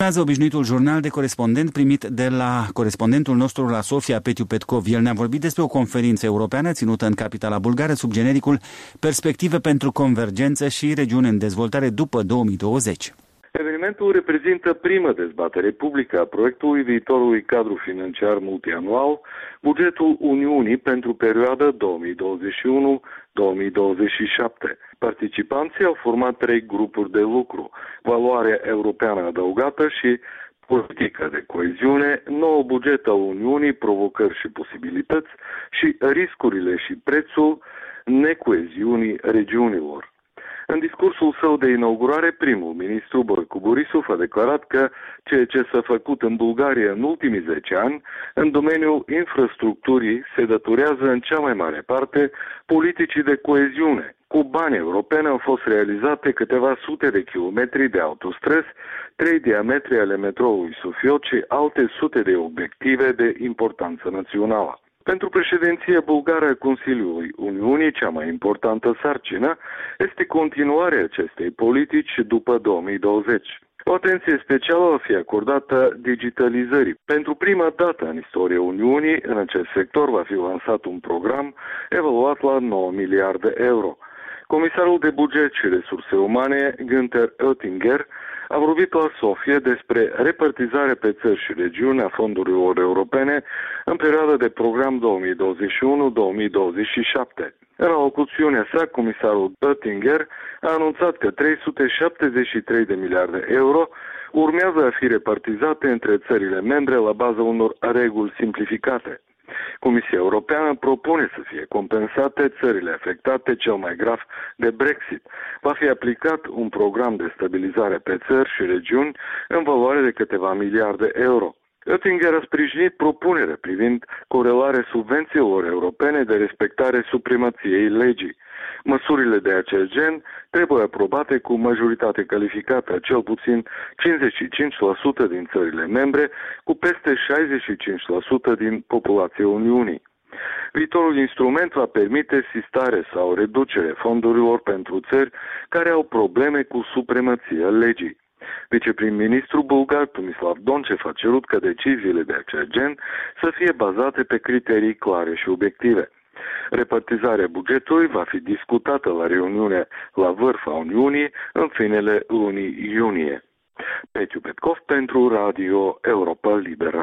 Urmează obișnuitul jurnal de corespondent primit de la corespondentul nostru la Sofia, Petiu Petkov. El ne-a vorbit despre o conferință europeană ținută în capitala bulgară sub genericul Perspective pentru convergență și regiuni în dezvoltare după 2020. Evenimentul reprezintă prima dezbatere publică a proiectului viitorului cadru financiar multianual, bugetul Uniunii pentru perioada 2021-2027. Participanții au format 3 grupuri de lucru: valoarea europeană adăugată și politica de coeziune, nou buget al Uniunii, provocări și posibilități și riscurile și prețul necoeziunii regiunilor. În discursul său de inaugurare, primul ministru Boicu Borisov a declarat că ceea ce s-a făcut în Bulgaria în ultimii 10 ani în domeniul infrastructurii se datorează în cea mai mare parte politicii de coeziune. Cu bani europeni au fost realizate câteva sute de kilometri de autostrăzi, 3 diametri ale metroului Sofiot și alte sute de obiective de importanță națională. Pentru președinția bulgară a Consiliului Uniunii, cea mai importantă sarcină este continuarea acestei politici după 2020. O atenție specială va fi acordată digitalizării. Pentru prima dată în istoria Uniunii, în acest sector va fi lansat un program evaluat la 9 miliarde euro. Comisarul de buget și resurse umane, Günther Oettinger, a vorbit la Sofia despre repartizarea pe țări și regiuni a fondurilor europene în perioada de program 2021-2027. În alocuțiunea sa, comisarul Oettinger a anunțat că 373 de miliarde euro urmează a fi repartizate între țările membre la baza unor reguli simplificate. Comisia Europeană propune să fie compensate țările afectate cel mai grav de Brexit. Va fi aplicat un program de stabilizare pe țări și regiuni în valoare de câteva miliarde euro. Oettinger a sprijinit propunerea privind corelarea subvențiilor europene de respectare supremației legii. Măsurile de acest gen trebuie aprobate cu majoritate calificată a cel puțin 55% din țările membre, cu peste 65% din populația Uniunii. Viitorul instrument va permite sistare sau reducere fondurilor pentru țări care au probleme cu supremația legii. Viceprim-ministru bulgar Tomislav Dončev a cerut ca deciziile de acest gen să fie bazate pe criterii clare și obiective. Repartizarea bugetului va fi discutată la reuniunea la vârf a Uniunii în finele lunii iunie. Petiu Petkov pentru Radio Europa Liberă.